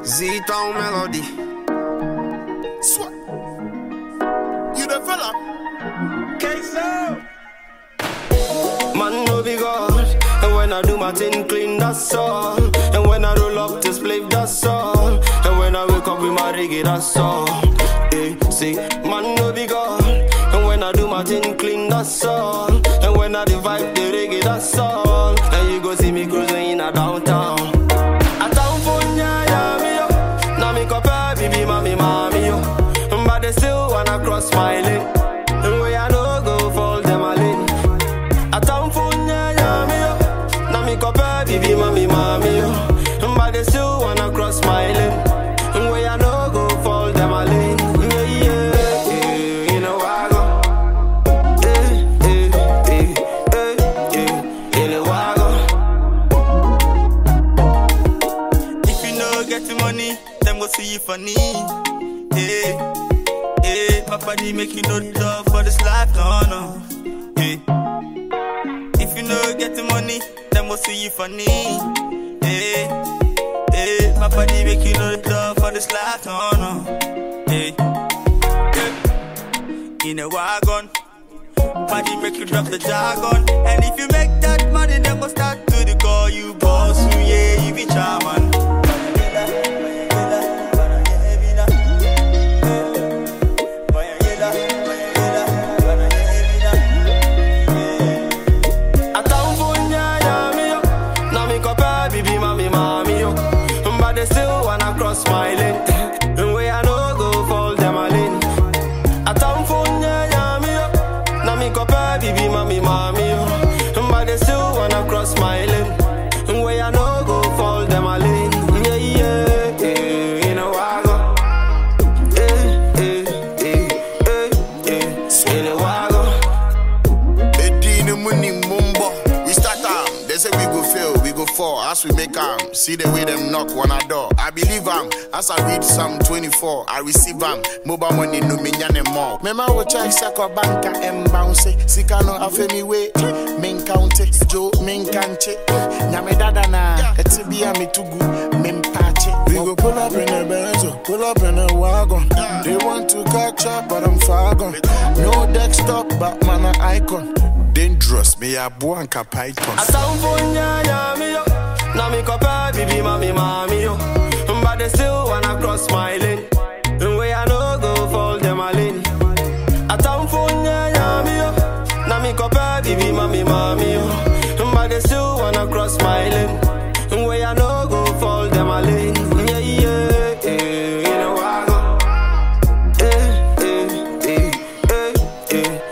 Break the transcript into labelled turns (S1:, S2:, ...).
S1: Z-Town Melody.
S2: Swat. You the fella?
S1: K-So. Man no be God. And when I do my thing clean, that's all. And when I roll up to split, that's all. And when I wake up with my reggae, that's all. Hey, see, man no be God. And when I do my thing clean, that's all. And when I vibe the reggae, that's all. And you go see me cruising in a downtown. A town for me yo. Now me compare baby mommy yo. But they still wanna cross my lane. And where I no go fall them a lane. A town for me yo. Now me compare baby mommy yo. But they still wanna cross my lane. And where I no go fall them a lane.
S3: See you funny, hey, hey. My body make you no love for this life, no, hey. If you no get the money, then we'll see you funny, hey, hey. My body make you no love for this life, no, hey, hey. In a wagon, body make you drop the jargon. And if you make that money, then we'll start to call you boss, yeah, you be charming.
S1: They still wanna cross my lane. And where I no go fall them a lane. A town for me yo. Now me compare baby mommy yo. But they still wanna cross my lane. And where I no go fall them a lane. Yeah, yeah, yeah. You know I go. You know I go.
S2: Edina Muni Mumbo. We start they say we go fail, we go fall. As we make see the way them knock on our door. I believe as I read Psalm 24, I receive mobile money no me nyane more. Mema wo check sako banka bounce. Sikano afemi we min count Joe min kanche. Nyame dada na etibia mitugu min pache. We go pull up in a Benzo, pull up in a wagon. They want to catch up, but I'm far gone. No desktop, but man a icon. Dangerous, me a buanka python.
S1: A town for me yo. Now me compare baby mommy yo. But they still wanna cross my lane. And where I no go fall them a lane. A town for me yo. Now me compare baby mommy yo. But they still wanna cross my lane. And where I no go fall them a lane. Yeah, yeah, yeah. You know I go.